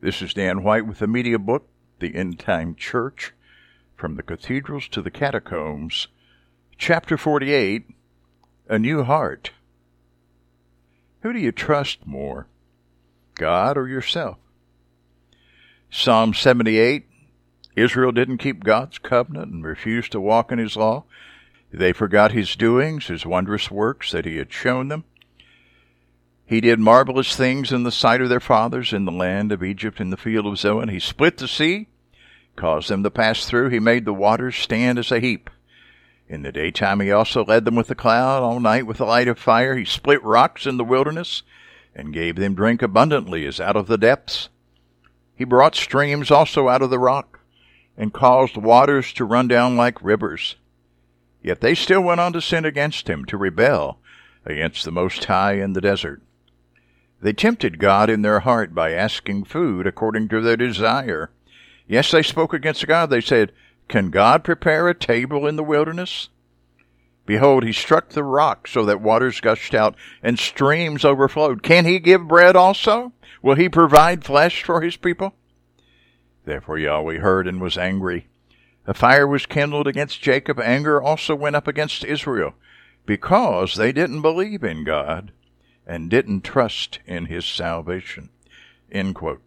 This is Dan White with the media book, The End Time Church, From the Cathedrals to the Catacombs, Chapter 48, A New Heart. Who do you trust more, God or yourself? Psalm 78, Israel didn't keep God's covenant and refused to walk in his law. They forgot his doings, his wondrous works that he had shown them. He did marvelous things in the sight of their fathers in the land of Egypt in the field of Zoan. He split the sea, caused them to pass through. He made the waters stand as a heap. In the daytime he also led them with a cloud, all night with a light of fire. He split rocks in the wilderness and gave them drink abundantly as out of the depths. He brought streams also out of the rock and caused waters to run down like rivers. Yet they still went on to sin against him, to rebel against the Most High in the desert. They tempted God in their heart by asking food according to their desire. Yes, they spoke against God. They said, "Can God prepare a table in the wilderness?" Behold, he struck the rock so that waters gushed out and streams overflowed. Can he give bread also? Will he provide flesh for his people? Therefore Yahweh heard and was angry. A fire was kindled against Jacob. Anger also went up against Israel, because they didn't believe in God and didn't trust in his salvation. End quote.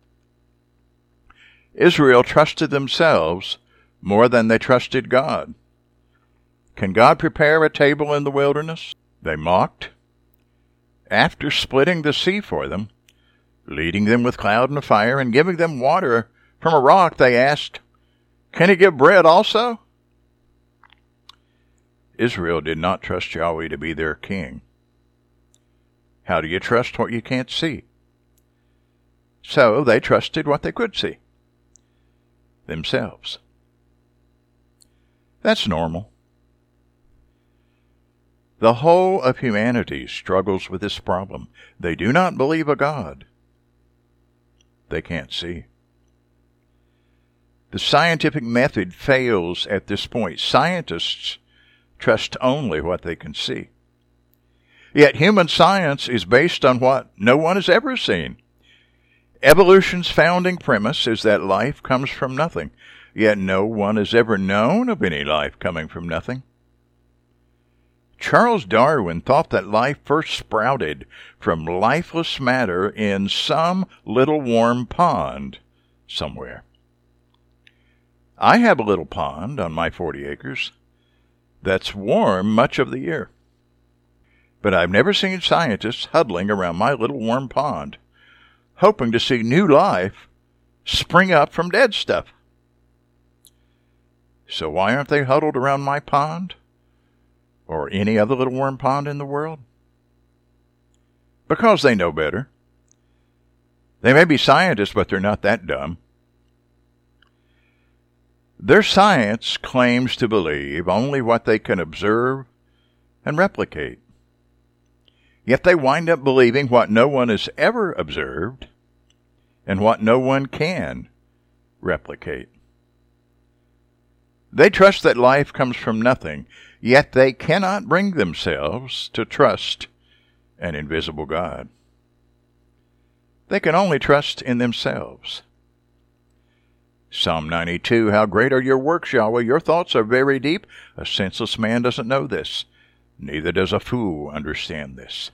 Israel trusted themselves more than they trusted God. Can God prepare a table in the wilderness? They mocked. After splitting the sea for them, leading them with cloud and fire, and giving them water from a rock, they asked, "Can he give bread also?" Israel did not trust Yahweh to be their king. How do you trust what you can't see? So they trusted what they could see, themselves. That's normal. The whole of humanity struggles with this problem. They do not believe a God they can't see. The scientific method fails at this point. Scientists trust only what they can see. Yet human science is based on what no one has ever seen. Evolution's founding premise is that life comes from nothing, yet no one has ever known of any life coming from nothing. Charles Darwin thought that life first sprouted from lifeless matter in some little warm pond somewhere. I have a little pond on my 40 acres that's warm much of the year. But I've never seen scientists huddling around my little warm pond, hoping to see new life spring up from dead stuff. So why aren't they huddled around my pond? Or any other little warm pond in the world? Because they know better. They may be scientists, but they're not that dumb. Their science claims to believe only what they can observe and replicate. Yet they wind up believing what no one has ever observed and what no one can replicate. They trust that life comes from nothing, yet they cannot bring themselves to trust an invisible God. They can only trust in themselves. Psalm 92, how great are your works, Yahweh! Your thoughts are very deep. A senseless man doesn't know this. Neither does a fool understand this.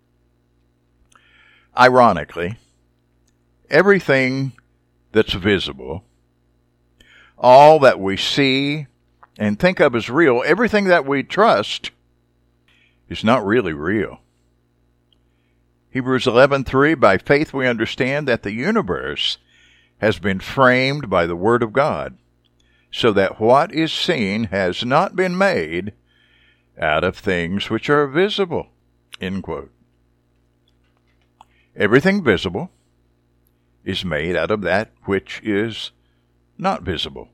Ironically, everything that's visible, all that we see and think of as real, everything that we trust is not really real. Hebrews 11:3, by faith we understand that the universe has been framed by the Word of God, so that what is seen has not been made out of things which are visible. End quote. Everything visible is made out of that which is not visible.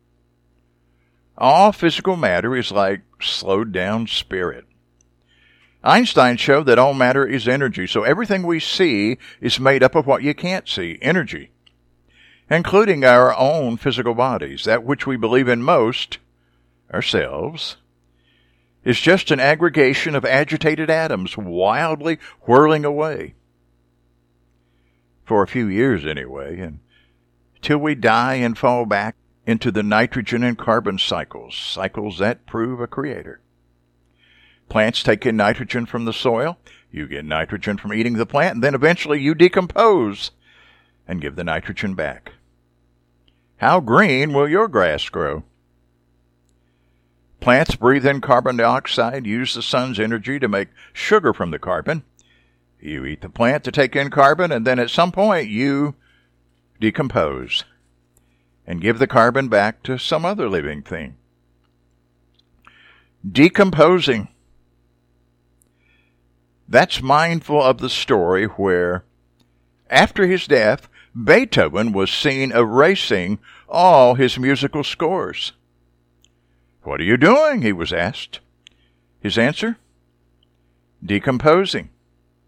All physical matter is like slowed down spirit. Einstein showed that all matter is energy, so everything we see is made up of what you can't see, energy, including our own physical bodies. That which we believe in most, ourselves, is just an aggregation of agitated atoms wildly whirling away. for a few years anyway, and till we die and fall back into the nitrogen and carbon cycles that prove a creator. Plants take in nitrogen from the soil, you get nitrogen from eating the plant, and then eventually you decompose and give the nitrogen back. How green will your grass grow? Plants breathe in carbon dioxide, use the sun's energy to make sugar from the carbon. You eat the plant to take in carbon, and then at some point you decompose and give the carbon back to some other living thing. Decomposing. That's mindful of the story where, after his death, Beethoven was seen erasing all his musical scores. "What are you doing?" he was asked. His answer? Decomposing.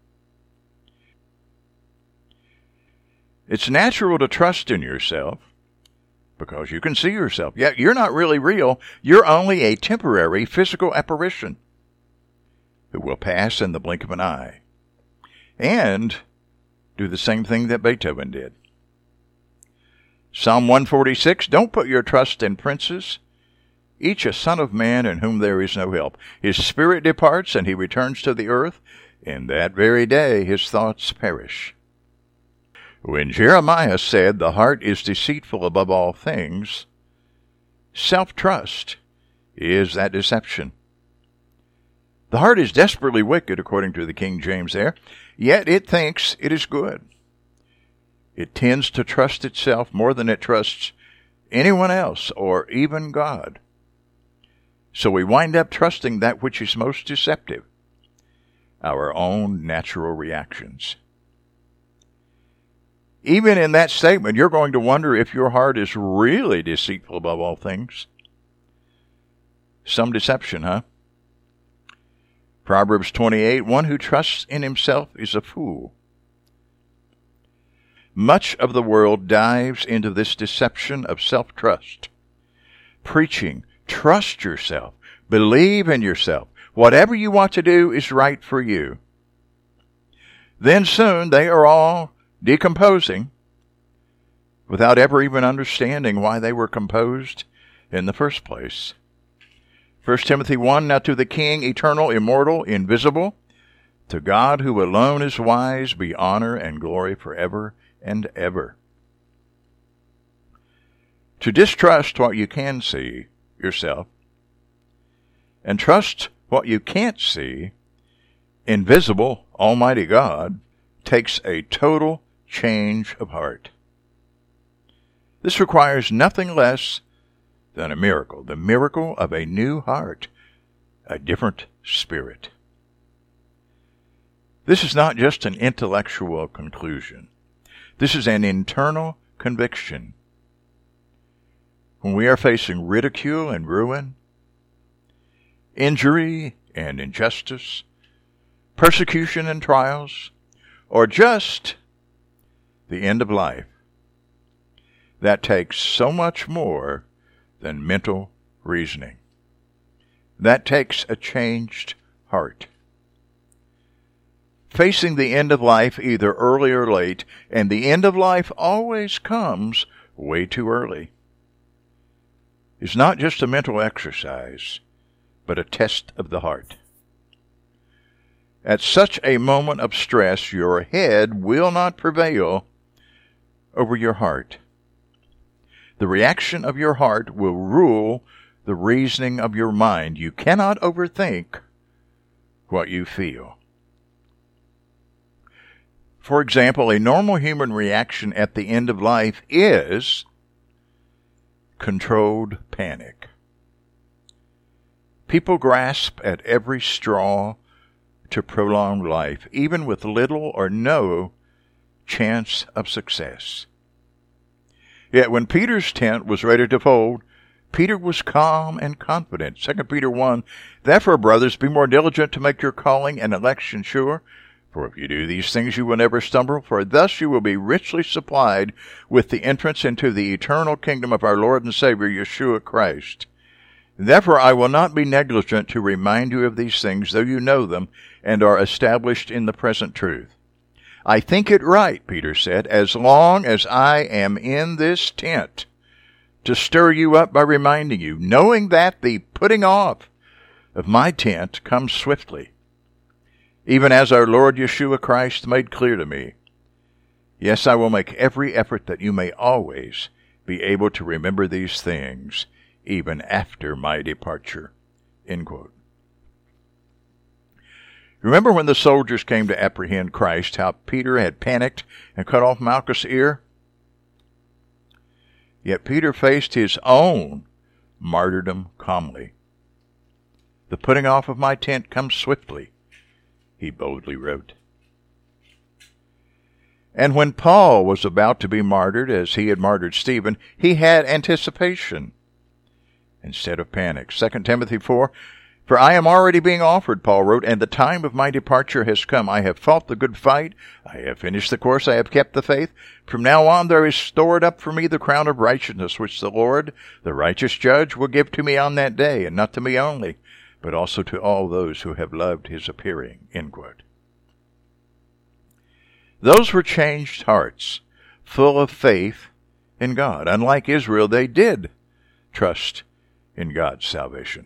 It's natural to trust in yourself because you can see yourself. Yet you're not really real. You're only a temporary physical apparition who will pass in the blink of an eye and do the same thing that Beethoven did. Psalm 146, don't put your trust in princes, each a son of man in whom there is no help. His spirit departs and he returns to the earth. In that very day his thoughts perish. When Jeremiah said the heart is deceitful above all things, self-trust is that deception. The heart is desperately wicked, according to the King James there, yet it thinks it is good. It tends to trust itself more than it trusts anyone else or even God. So we wind up trusting that which is most deceptive, our own natural reactions. Even in that statement, you're going to wonder if your heart is really deceitful above all things. Some deception, huh? Proverbs 28, one who trusts in himself is a fool. Much of the world dives into this deception of self-trust, preaching, trust yourself, believe in yourself. Whatever you want to do is right for you. Then soon they are all decomposing without ever even understanding why they were composed in the first place. 1 Timothy 1, now to the King, eternal, immortal, invisible, to God who alone is wise, be honor and glory forever and ever. To distrust what you can see, yourself, and trust what you can't see, invisible, almighty God, takes a total change of heart. This requires nothing less than a miracle, the miracle of a new heart, a different spirit. This is not just an intellectual conclusion. This is an internal conviction. When we are facing ridicule and ruin, injury and injustice, persecution and trials, or just the end of life, that takes so much more than mental reasoning. That takes a changed heart. Facing the end of life either early or late, and the end of life always comes way too early, is not just a mental exercise, but a test of the heart. At such a moment of stress, your head will not prevail over your heart. The reaction of your heart will rule the reasoning of your mind. You cannot overthink what you feel. For example, a normal human reaction at the end of life is controlled panic. People grasp at every straw to prolong life, even with little or no chance of success. Yet when Peter's tent was ready to fold, Peter was calm and confident. 2 Peter 1, therefore, brothers, be more diligent to make your calling and election sure. For if you do these things, you will never stumble, for thus you will be richly supplied with the entrance into the eternal kingdom of our Lord and Savior, Yeshua Christ. Therefore I will not be negligent to remind you of these things, though you know them and are established in the present truth. I think it right, Peter said, as long as I am in this tent, to stir you up by reminding you, knowing that the putting off of my tent comes swiftly, even as our Lord Yeshua Christ made clear to me. Yes, I will make every effort that you may always be able to remember these things, even after my departure." End quote. Remember when the soldiers came to apprehend Christ, how Peter had panicked and cut off Malchus' ear? Yet Peter faced his own martyrdom calmly. "The putting off of my tent comes swiftly," he boldly wrote. And when Paul was about to be martyred, as he had martyred Stephen, he had anticipation instead of panic. 2 Timothy 4, "For I am already being offered," Paul wrote, "and the time of my departure has come. I have fought the good fight. I have finished the course. I have kept the faith. From now on there is stored up for me the crown of righteousness, which the Lord, the righteous judge, will give to me on that day, and not to me only, but also to all those who have loved his appearing." End quote. Those were changed hearts, full of faith in God. Unlike Israel, they did trust in God's salvation.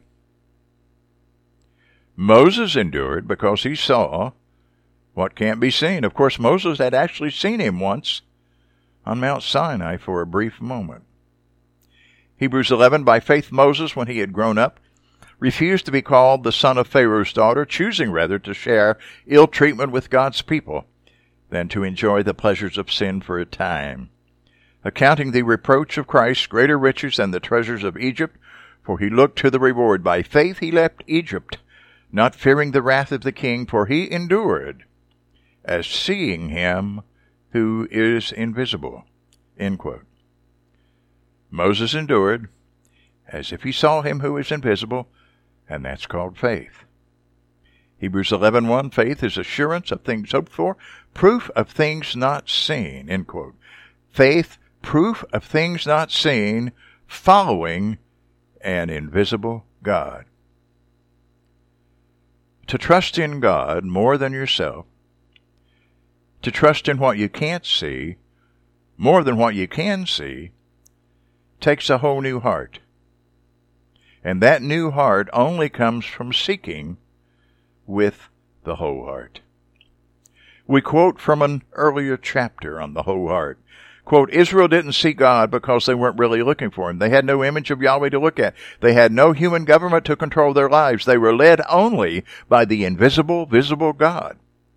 Moses endured because he saw what can't be seen. Of course, Moses had actually seen him once on Mount Sinai for a brief moment. Hebrews 11, "By faith Moses, when he had grown up, refused to be called the son of Pharaoh's daughter, choosing rather to share ill treatment with God's people than to enjoy the pleasures of sin for a time, accounting the reproach of Christ greater riches than the treasures of Egypt, for he looked to the reward. By faith he left Egypt, not fearing the wrath of the king, for he endured as seeing him who is invisible." End quote. Moses endured as if he saw him who is invisible, and that's called faith. Hebrews 11:1, "Faith is assurance of things hoped for, proof of things not seen." End quote. Faith, proof of things not seen, following an invisible God. To trust in God more than yourself, to trust in what you can't see more than what you can see, takes a whole new heart. And that new heart only comes from seeking with the whole heart. We quote from an earlier chapter on the whole heart. Quote, "Israel didn't seek God because they weren't really looking for him. They had no image of Yahweh to look at. They had no human government to control their lives. They were led only by the invisible, visible God.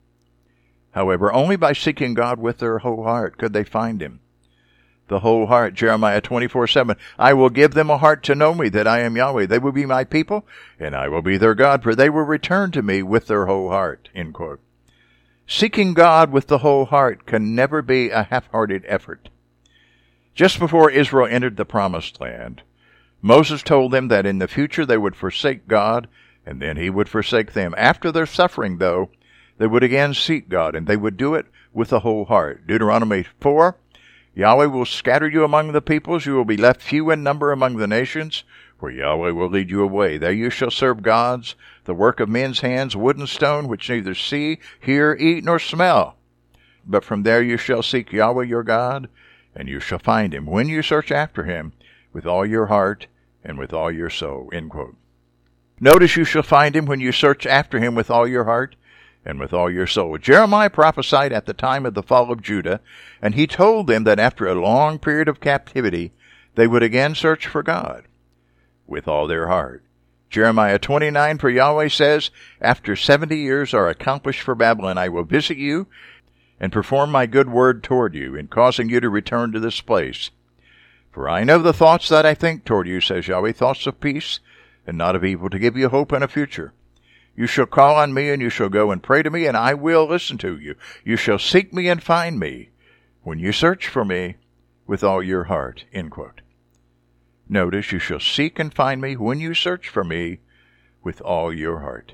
However, only by seeking God with their whole heart could they find him. The whole heart, Jeremiah 24:7, "I will give them a heart to know me, that I am Yahweh. They will be my people, and I will be their God, for they will return to me with their whole heart." End quote. Seeking God with the whole heart can never be a half-hearted effort. Just before Israel entered the Promised Land, Moses told them that in the future they would forsake God, and then he would forsake them. After their suffering, though, they would again seek God, and they would do it with the whole heart. Deuteronomy 4, "Yahweh will scatter you among the peoples. You will be left few in number among the nations, where Yahweh will lead you away. There you shall serve gods, the work of men's hands, wood and stone, which neither see, hear, eat, nor smell. But from there you shall seek Yahweh your God, and you shall find him, when you search after him with all your heart and with all your soul." End quote. Notice, you shall find him when you search after him with all your heart and with all your soul. Jeremiah prophesied at the time of the fall of Judah, and he told them that after a long period of captivity, they would again search for God with all their heart. Jeremiah 29, "For Yahweh says, after 70 years are accomplished for Babylon, I will visit you and perform my good word toward you, in causing you to return to this place. For I know the thoughts that I think toward you, says Yahweh, thoughts of peace and not of evil, to give you hope and a future. You shall call on me, and you shall go and pray to me, and I will listen to you. You shall seek me and find me, when you search for me with all your heart." End quote. Notice, you shall seek and find me when you search for me with all your heart.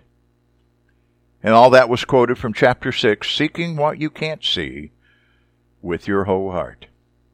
And all that was quoted from chapter 6, seeking what you can't see with your whole heart.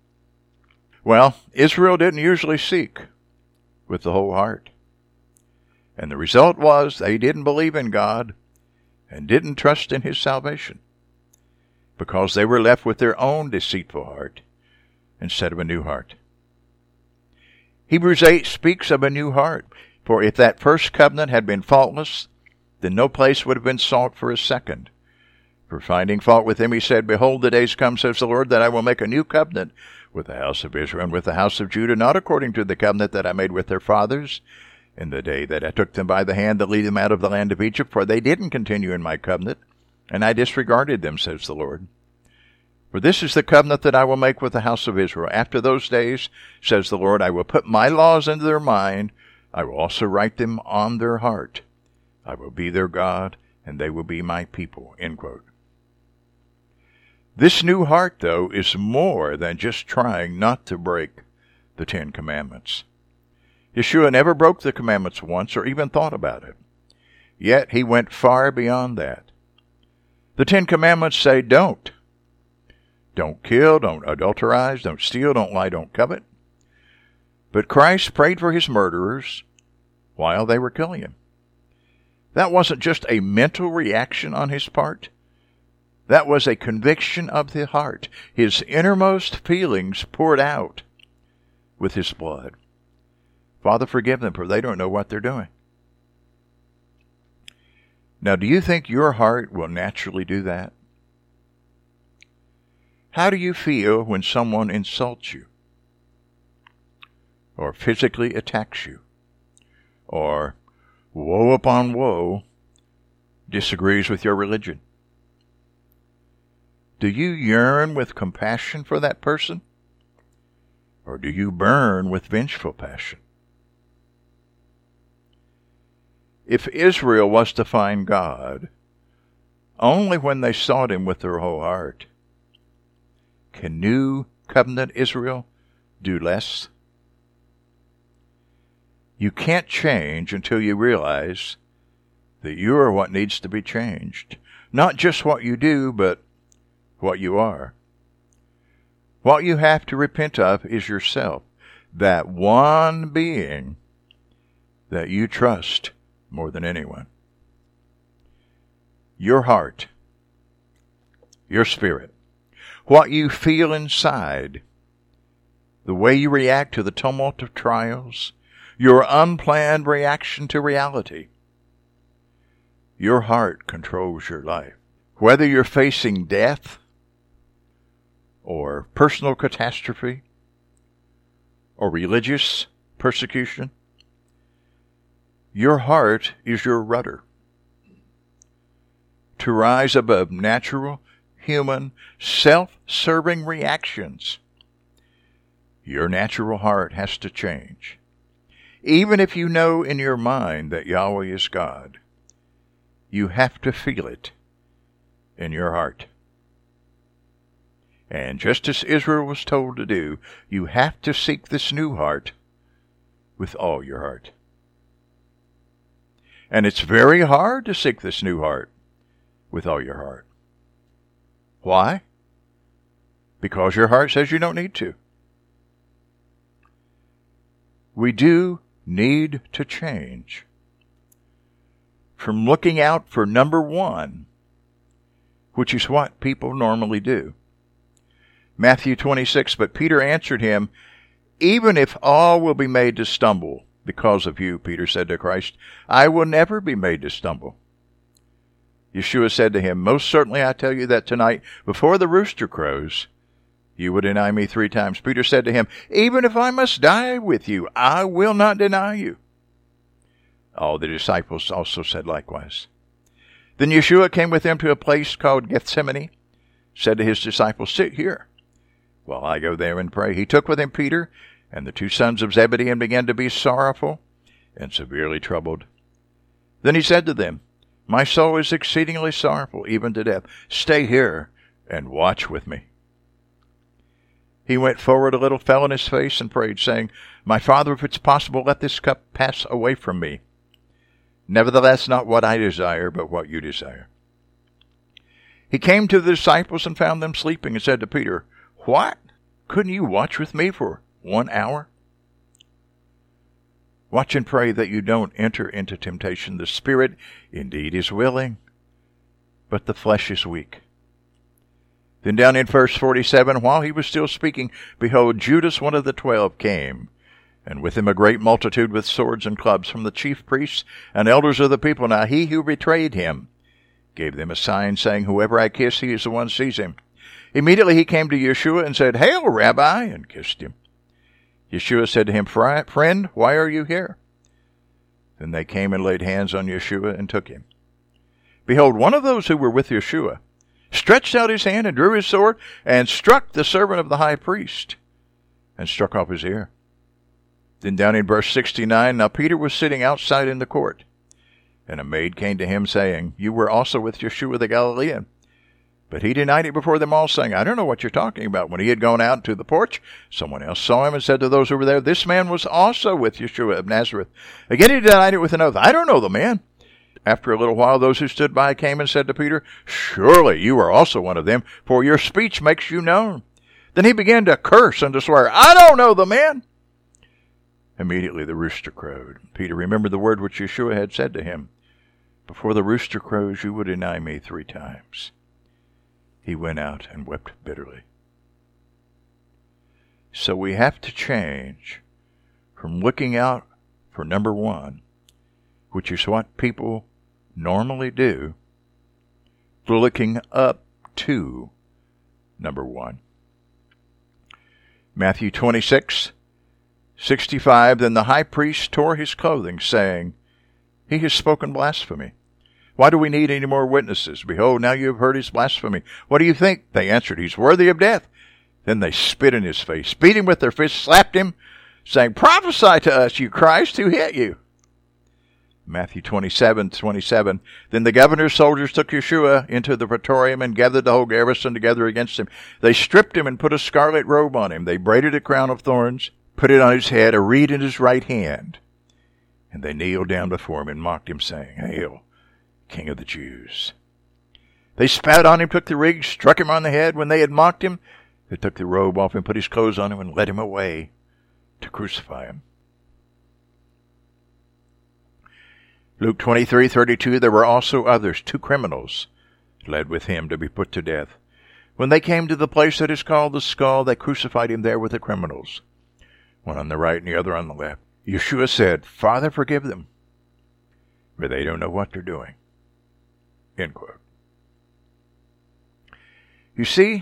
Well, Israel didn't usually seek with the whole heart. And the result was they didn't believe in God and didn't trust in his salvation. because they were left with their own deceitful heart instead of a new heart. Hebrews 8 speaks of a new heart. For if that first covenant had been faultless, then no place would have been sought for a second. For finding fault with him, he said, Behold, the days come, says the Lord, that I will make a new covenant with the house of Israel and with the house of Judah, not according to the covenant that I made with their fathers in the day that I took them by the hand to lead them out of the land of Egypt, for they didn't continue in my covenant, and I disregarded them, says the Lord. For this is the covenant that I will make with the house of Israel. After those days, says the Lord, I will put my laws into their mind. I will also write them on their heart. I will be their God, and they will be my people. End quote. This new heart, though, is more than just trying not to break the Ten Commandments. Yeshua never broke the commandments once or even thought about it. Yet he went far beyond that. The Ten Commandments say don't. Don't kill, don't adulterize, don't steal, don't lie, don't covet. But Christ prayed for his murderers while they were killing him. That wasn't just a mental reaction on his part. That was a conviction of the heart. His innermost feelings poured out with his blood. Father, forgive them, for they don't know what they're doing. Now, do you think your heart will naturally do that? How do you feel when someone insults you, or physically attacks you, or, woe upon woe, disagrees with your religion? Do you yearn with compassion for that person, or do you burn with vengeful passion? If Israel was to find God only when they sought him with their whole heart, can New Covenant Israel do less? You can't change until you realize that you are what needs to be changed. Not just what you do, but what you are. What you have to repent of is yourself, that one being that you trust more than anyone. Your heart, your spirit, what you feel inside, the way you react to the tumult of trials, your unplanned reaction to reality. Your heart controls your life. Whether you're facing death or personal catastrophe or religious persecution, your heart is your rudder. To rise above natural, human, self-serving reactions, your natural heart has to change. Even if you know in your mind that Yahweh is God, you have to feel it in your heart. And just as Israel was told to do, you have to seek this new heart with all your heart. And it's very hard to seek this new heart with all your heart. Why? Because your heart says you don't need to. We do need to change from looking out for number one, which is what people normally do. Matthew 26, but Peter answered him, even if all will be made to stumble because of you, Peter said to Christ, I will never be made to stumble. Yeshua said to him, most certainly I tell you that tonight, before the rooster crows, you will deny me 3 times. Peter said to him, even if I must die with you, I will not deny you. All the disciples also said likewise. Then Yeshua came with them to a place called Gethsemane, said to his disciples, sit here while I go there and pray. He took with him Peter and the 2 sons of Zebedee and began to be sorrowful and severely troubled. Then he said to them, my soul is exceedingly sorrowful, even to death. Stay here and watch with me. He went forward a little, fell on his face, and prayed, saying, my Father, if it's possible, let this cup pass away from me. Nevertheless, not what I desire, but what you desire. He came to the disciples and found them sleeping, and said to Peter, what? Couldn't you watch with me for 1 hour? Watch and pray that you don't enter into temptation. The spirit indeed is willing, but the flesh is weak. Then down in verse 47, while he was still speaking, behold, Judas, one of the 12, came, and with him a great multitude with swords and clubs from the chief priests and elders of the people. Now he who betrayed him gave them a sign, saying, whoever I kiss, he is the one seize him. Immediately he came to Yeshua and said, Hail, Rabbi, and kissed him. Yeshua said to him, Friend, why are you here? Then they came and laid hands on Yeshua and took him. Behold, one of those who were with Yeshua stretched out his hand and drew his sword and struck the servant of the high priest and struck off his ear. Then down in verse 69, now Peter was sitting outside in the court, and a maid came to him, saying, You were also with Yeshua the Galilean. But he denied it before them all, saying, I don't know what you're talking about. When he had gone out to the porch, someone else saw him and said to those who were there, This man was also with Yeshua of Nazareth. Again he denied it with an oath, I don't know the man. After a little while, those who stood by came and said to Peter, Surely you are also one of them, for your speech makes you known. Then he began to curse and to swear, I don't know the man. Immediately the rooster crowed. Peter remembered the word which Yeshua had said to him, Before the rooster crows, you will deny me 3 times. He went out and wept bitterly. So we have to change from looking out for number 1, which is what people normally do, to looking up to number 1. Matthew 26:65, Then the high priest tore his clothing, saying, He has spoken blasphemy. Why do we need any more witnesses? Behold, now you have heard his blasphemy. What do you think? They answered, He's worthy of death. Then they spit in his face, beat him with their fists, slapped him, saying, Prophesy to us, you Christ, who hit you? Matthew 27:27, Then the governor's soldiers took Yeshua into the praetorium and gathered the whole garrison together against him. They stripped him and put a scarlet robe on him. They braided a crown of thorns, put it on his head, a reed in his right hand. And they kneeled down before him and mocked him, saying, Hail, King of the Jews. They spat on him, took the reed, struck him on the head. When they had mocked him, they took the robe off and put his clothes on him and led him away to crucify him. Luke 23:32, There were also others, 2 criminals, led with him to be put to death. When they came to the place that is called the Skull, they crucified him there with the criminals, one on the right and the other on the left. Yeshua said, Father, forgive them, for they don't know what they're doing. End quote. You see,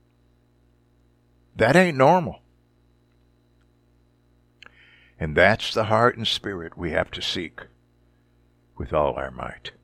that ain't normal. And that's the heart and spirit we have to seek with all our might.